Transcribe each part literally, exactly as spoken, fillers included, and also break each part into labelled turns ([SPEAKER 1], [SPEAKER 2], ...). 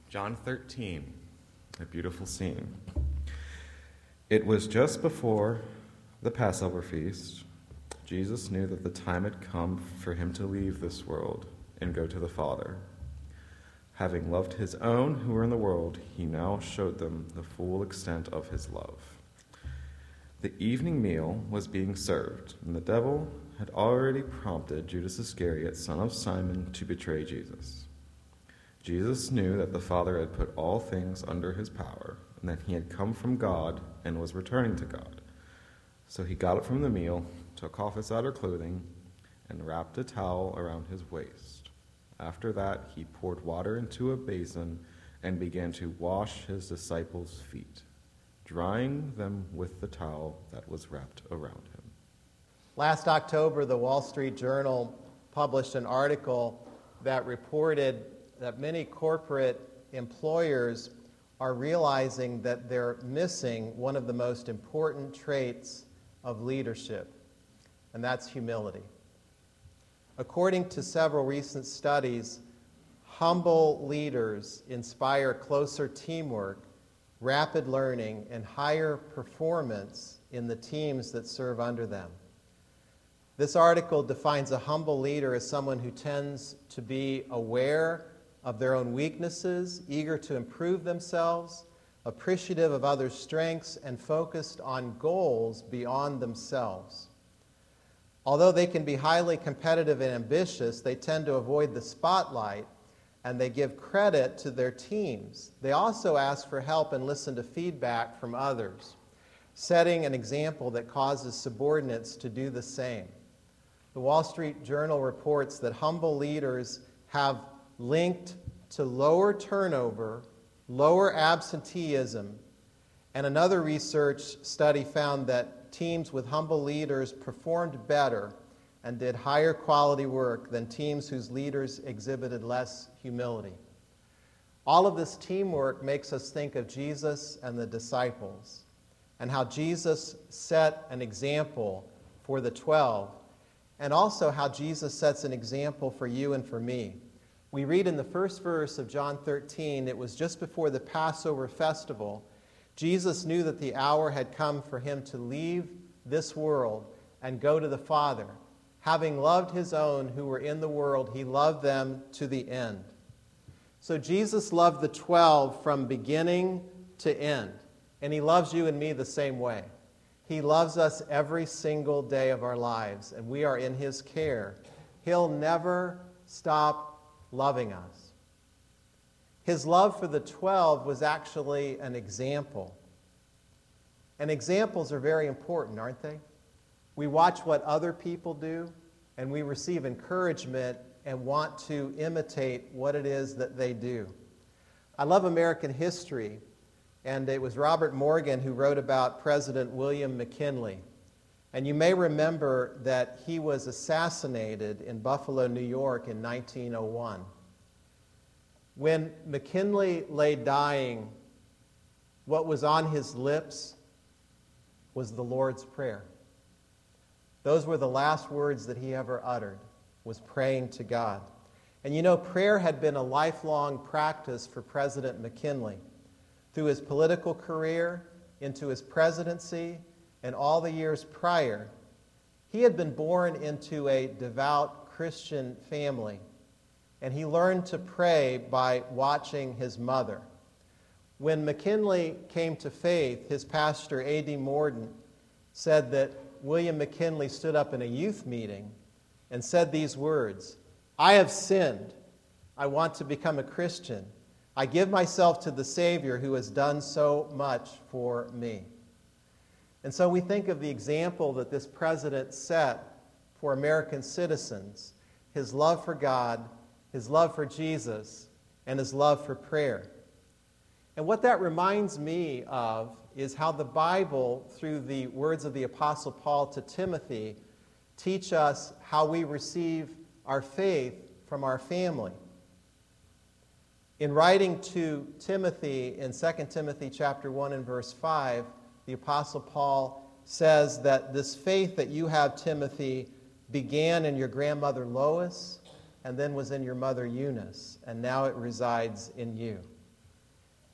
[SPEAKER 1] John thirteen, a beautiful scene. It was just before the Passover feast. Jesus knew that the time had come for him to leave this world and go to the Father. Having loved his own who were in the world, he now showed them the full extent of his love. The evening meal was being served, and the devil had already prompted Judas Iscariot, son of Simon, to betray Jesus. Jesus knew that the Father had put all things under his power, and that he had come from God and was returning to God. So he got up from the meal, took off his outer clothing, and wrapped a towel around his waist. After that, he poured water into a basin and began to wash his disciples' feet, drying them with the towel that was wrapped around him.
[SPEAKER 2] Last October, the Wall Street Journal published an article that reported that many corporate employers are realizing that they're missing one of the most important traits of leadership, and that's humility. According to several recent studies, humble leaders inspire closer teamwork, rapid learning, and higher performance in the teams that serve under them. This article defines a humble leader as someone who tends to be aware of their own weaknesses, eager to improve themselves, appreciative of others' strengths, and focused on goals beyond themselves. Although they can be highly competitive and ambitious, they tend to avoid the spotlight, and they give credit to their teams. They also ask for help and listen to feedback from others, setting an example that causes subordinates to do the same. The Wall Street Journal reports that humble leaders have linked to lower turnover, lower absenteeism, and another research study found that teams with humble leaders performed better and did higher quality work than teams whose leaders exhibited less humility. All of this teamwork makes us think of Jesus and the disciples and how Jesus set an example for the twelve, and also how Jesus sets an example for you and for me. We read in the first verse of John thirteen, it was just before the Passover festival. Jesus knew that the hour had come for him to leave this world and go to the Father. Having loved his own who were in the world, he loved them to the end. So Jesus loved the twelve from beginning to end, and he loves you and me the same way. He loves us every single day of our lives, and we are in his care. He'll never stop loving us. His love for the twelve was actually an example. And examples are very important, aren't they? We watch what other people do, and we receive encouragement and want to imitate what it is that they do. I love American history, and it was Robert Morgan who wrote about President William McKinley. And you may remember that he was assassinated in Buffalo, New York in nineteen oh one. When McKinley lay dying, what was on his lips was the Lord's Prayer. Those were the last words that he ever uttered, was praying to God. And you know, prayer had been a lifelong practice for President McKinley. Through his political career, into his presidency, and all the years prior, he had been born into a devout Christian family. And he learned to pray by watching his mother. When McKinley came to faith, his pastor, A D Morden, said that William McKinley stood up in a youth meeting and said these words, "I have sinned. I want to become a Christian. I give myself to the Savior who has done so much for me." And so we think of the example that this president set for American citizens, his love for God, his love for Jesus, and his love for prayer. And what that reminds me of is how the Bible, through the words of the Apostle Paul to Timothy, teach us how we receive our faith from our family. In writing to Timothy in Second Timothy chapter one and verse five, the Apostle Paul says that this faith that you have, Timothy, began in your grandmother Lois and then was in your mother Eunice, and now it resides in you.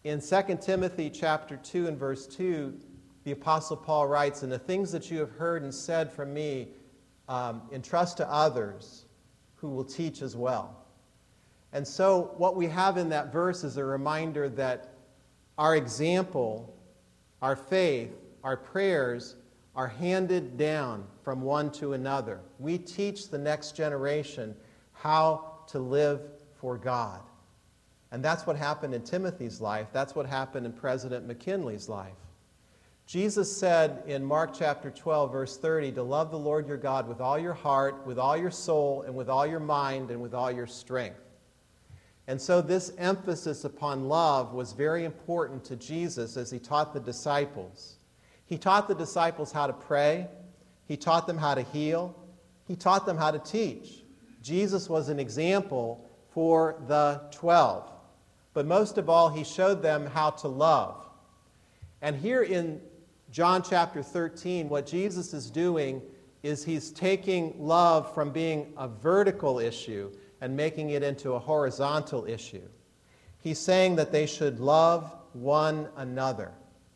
[SPEAKER 2] In Second Timothy chapter two and verse two, the Apostle Paul writes, "And the things that you have heard and said from me, um, entrust to others who will teach as well." And so what we have in that verse is a reminder that our example, our faith, our prayers are handed down from one to another. We teach the next generation how to live for God. And that's what happened in Timothy's life. That's what happened in President McKinley's life. Jesus said in Mark chapter twelve, verse thirty, to love the Lord your God with all your heart, with all your soul, and with all your mind, and with all your strength. And so this emphasis upon love was very important to Jesus as he taught the disciples. He taught the disciples how to pray. He taught them how to heal. He taught them how to teach. Jesus was an example for the twelve. But most of all, he showed them how to love. And here in John chapter thirteen, what Jesus is doing is he's taking love from being a vertical issue and making it into a horizontal issue. He's saying that they should love one another.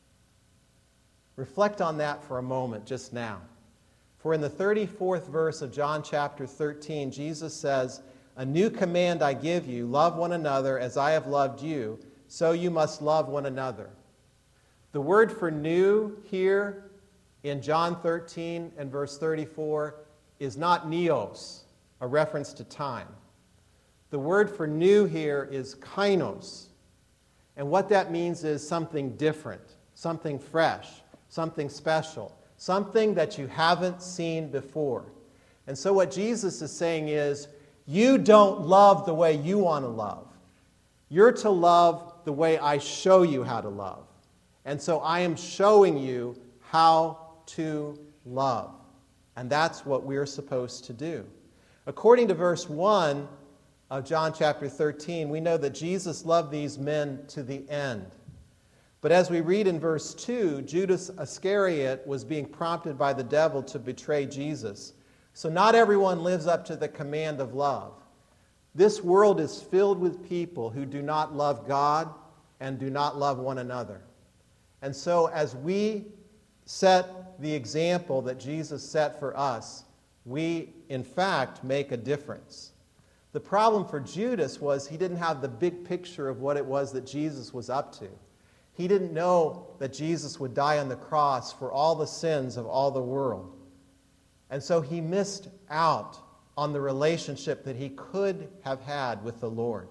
[SPEAKER 2] Reflect on that for a moment just now. For in the thirty-fourth verse of John chapter thirteen, Jesus says, "A new command I give you, love one another as I have loved you, so you must love one another." The word for new here in John thirteen and verse thirty-four is not neos, a reference to time. The word for new here is kainos. And what that means is something different, something fresh, something special, something that you haven't seen before. And so what Jesus is saying is, you don't love the way you want to love. You're to love the way I show you how to love. And so I am showing you how to love. And that's what we're supposed to do. According to verse one of John chapter thirteen, we know that Jesus loved these men to the end. But as we read in verse two, Judas Iscariot was being prompted by the devil to betray Jesus. So not everyone lives up to the command of love. This world is filled with people who do not love God and do not love one another. And so as we set the example that Jesus set for us, we, in fact, make a difference. The problem for Judas was he didn't have the big picture of what it was that Jesus was up to. He didn't know that Jesus would die on the cross for all the sins of all the world. And so he missed out on the relationship that he could have had with the Lord.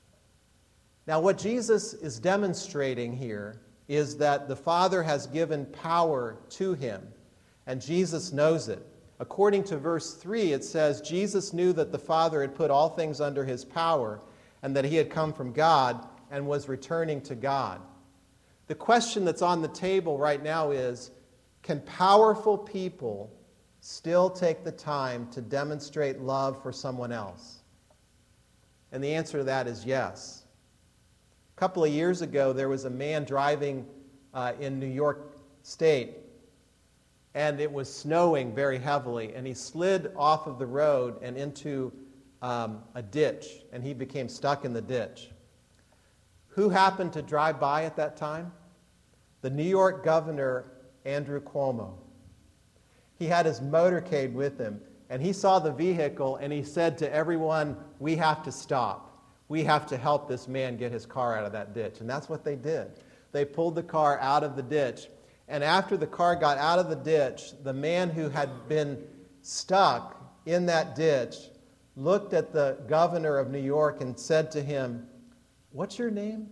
[SPEAKER 2] Now, what Jesus is demonstrating here is that the Father has given power to him, and Jesus knows it. According to verse three, it says, Jesus knew that the Father had put all things under his power, and that he had come from God and was returning to God. The question that's on the table right now is, can powerful people still take the time to demonstrate love for someone else? And the answer to that is yes. A couple of years ago, there was a man driving uh, in New York State, and it was snowing very heavily, and he slid off of the road and into um, a ditch, and he became stuck in the ditch. Who happened to drive by at that time? The New York governor, Andrew Cuomo. He had his motorcade with him, and he saw the vehicle, and he said to everyone, "We have to stop. We have to help this man get his car out of that ditch." And that's what they did. They pulled the car out of the ditch. And after the car got out of the ditch, the man who had been stuck in that ditch looked at the governor of New York and said to him, "What's your name?"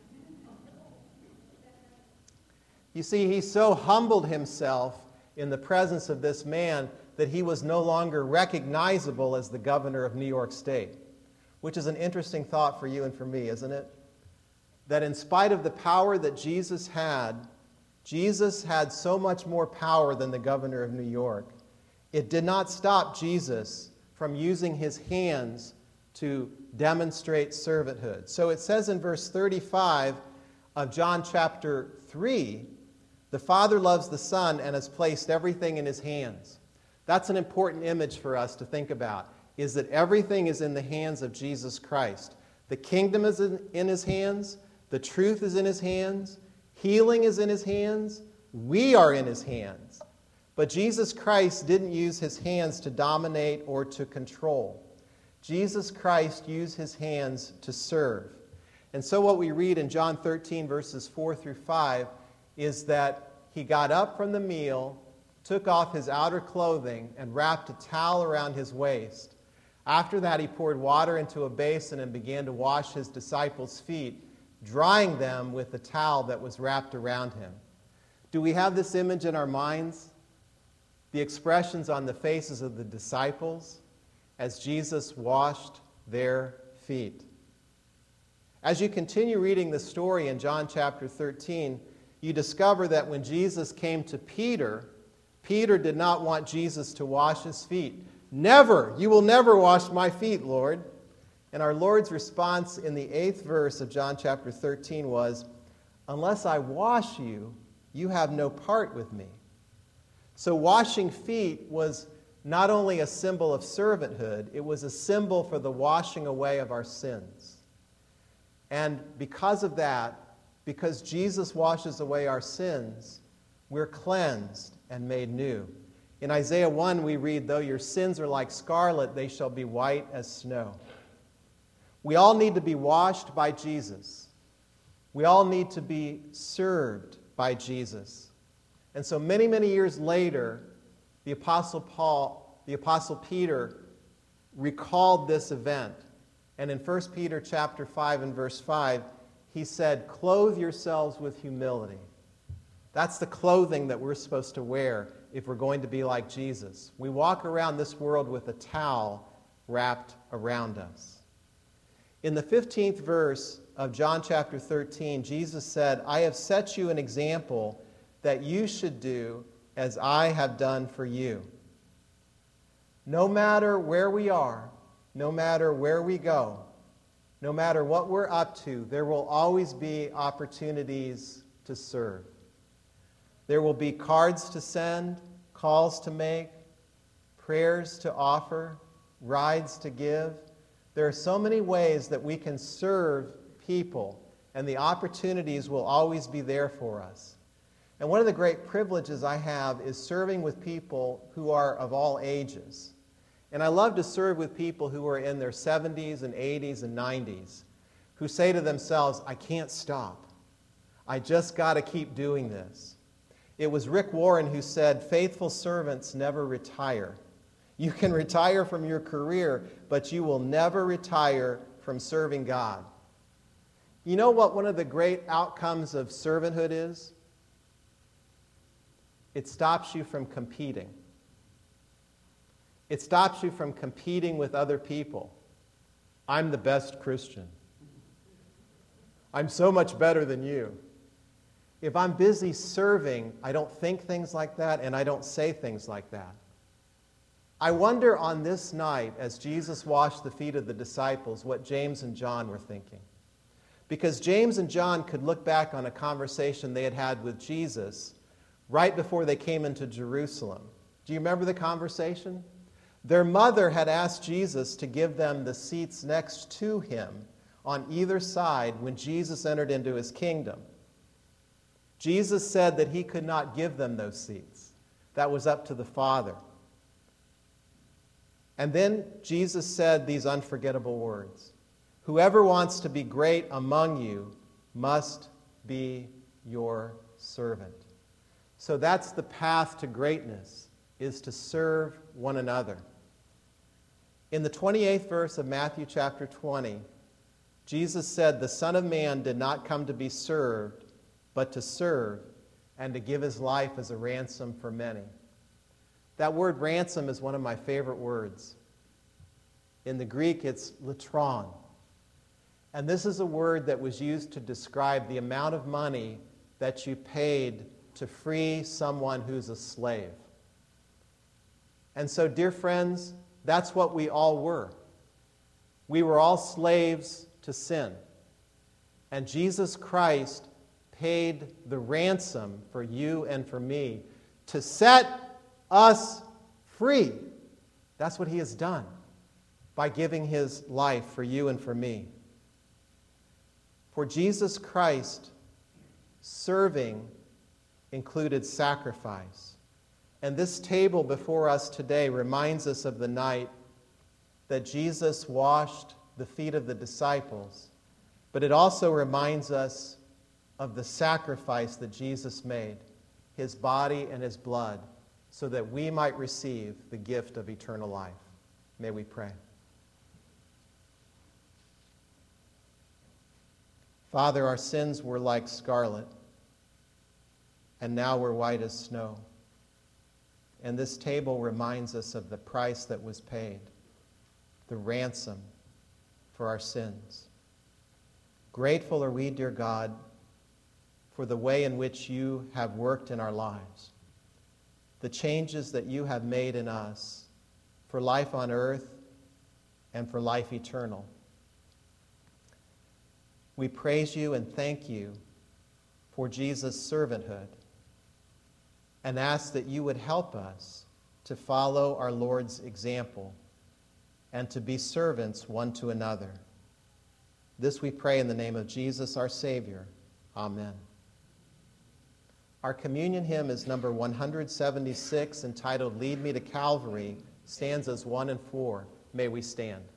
[SPEAKER 2] You see, he so humbled himself in the presence of this man that he was no longer recognizable as the governor of New York State. Which is an interesting thought for you and for me, isn't it? That in spite of the power that Jesus had, Jesus had so much more power than the governor of New York. It did not stop Jesus from using his hands to demonstrate servanthood. So it says in verse thirty-five of John chapter three, the Father loves the Son and has placed everything in his hands. That's an important image for us to think about, is that everything is in the hands of Jesus Christ. The kingdom is in, in his hands. The truth is in his hands. Healing is in his hands. We are in his hands. But Jesus Christ didn't use his hands to dominate or to control. Jesus Christ used his hands to serve. And so what we read in John thirteen, verses four through five, is that he got up from the meal, took off his outer clothing, and wrapped a towel around his waist. After that, he poured water into a basin and began to wash his disciples' feet, drying them with the towel that was wrapped around him. Do we have this image in our minds? The expressions on the faces of the disciples as Jesus washed their feet. As you continue reading the story in John chapter thirteen, you discover that when Jesus came to Peter, Peter did not want Jesus to wash his feet. Never! You will never wash my feet, Lord. And our Lord's response in the eighth verse of John chapter thirteen was, unless I wash you, you have no part with me. So washing feet was not only a symbol of servanthood, it was a symbol for the washing away of our sins. And because of that, because Jesus washes away our sins, we're cleansed and made new. In Isaiah one, we read, though your sins are like scarlet, they shall be white as snow. We all need to be washed by Jesus. We all need to be served by Jesus. And so many, many years later, the Apostle Paul, the Apostle Peter recalled this event. And in First Peter chapter five and verse five, he said, clothe yourselves with humility. That's the clothing that we're supposed to wear if we're going to be like Jesus. We walk around this world with a towel wrapped around us. In the fifteenth verse of John chapter thirteen, Jesus said, I have set you an example that you should do as I have done for you. No matter where we are, no matter where we go, no matter what we're up to, there will always be opportunities to serve. There will be cards to send, calls to make, prayers to offer, rides to give. There are so many ways that we can serve people, and the opportunities will always be there for us. And one of the great privileges I have is serving with people who are of all ages. And I love to serve with people who are in their seventies and eighties and nineties, who say to themselves, I can't stop. I just got to keep doing this. It was Rick Warren who said, faithful servants never retire. You can retire from your career, but you will never retire from serving God. You know what one of the great outcomes of servanthood is? It stops you from competing. It stops you from competing with other people. I'm the best Christian. I'm so much better than you. If I'm busy serving, I don't think things like that, and I don't say things like that. I wonder on this night, as Jesus washed the feet of the disciples, what James and John were thinking. Because James and John could look back on a conversation they had had with Jesus right before they came into Jerusalem. Do you remember the conversation? Their mother had asked Jesus to give them the seats next to him on either side when Jesus entered into his kingdom. Jesus said that he could not give them those seats. That was up to the Father. And then Jesus said these unforgettable words. Whoever wants to be great among you must be your servant. So that's the path to greatness, is to serve one another. In the twenty-eighth verse of Matthew chapter twenty, Jesus said, the Son of Man did not come to be served, but to serve and to give his life as a ransom for many. That word ransom is one of my favorite words. In the Greek, it's latron. And this is a word that was used to describe the amount of money that you paid to free someone who's a slave. And so, dear friends, that's what we all were. We were all slaves to sin. And Jesus Christ paid the ransom for you and for me to set us free. That's what he has done by giving his life for you and for me. For Jesus Christ, serving included sacrifice. And this table before us today reminds us of the night that Jesus washed the feet of the disciples, but it also reminds us of the sacrifice that Jesus made, his body and his blood, so that we might receive the gift of eternal life. May we pray. Father, our sins were like scarlet, and now we're white as snow. And this table reminds us of the price that was paid, the ransom for our sins. Grateful are we, dear God, for the way in which you have worked in our lives, the changes that you have made in us for life on earth and for life eternal. We praise you and thank you for Jesus' servanthood and ask that you would help us to follow our Lord's example and to be servants one to another. This we pray in the name of Jesus, our Savior. Amen. Our communion hymn is number one hundred seventy-six, entitled Lead Me to Calvary, stanzas one and four. May we stand.